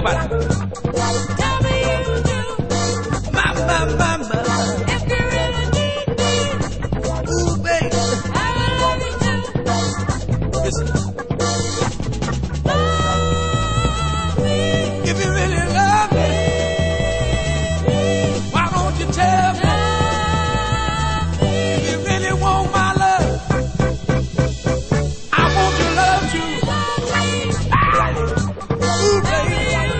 Everybody. Tell me you do. Mama. If you really need me, Ooh, baby. I will love you too. Listen. Love me. If you really love me, why don't you tell me? If you really want my love, I want your love too. Ooh, baby.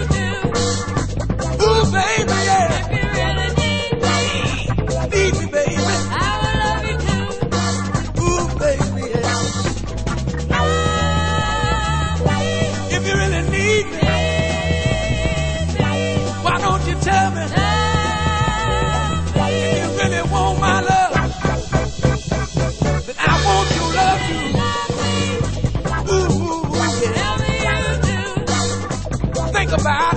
Ooh, baby, yeah. If you really need me, Need me, baby. I will love you too. Ooh, baby, yeah. If you really need me, why don't you tell me? If you really want my love, then I want your love too. Ooh, yeah. Tell me you do. Think about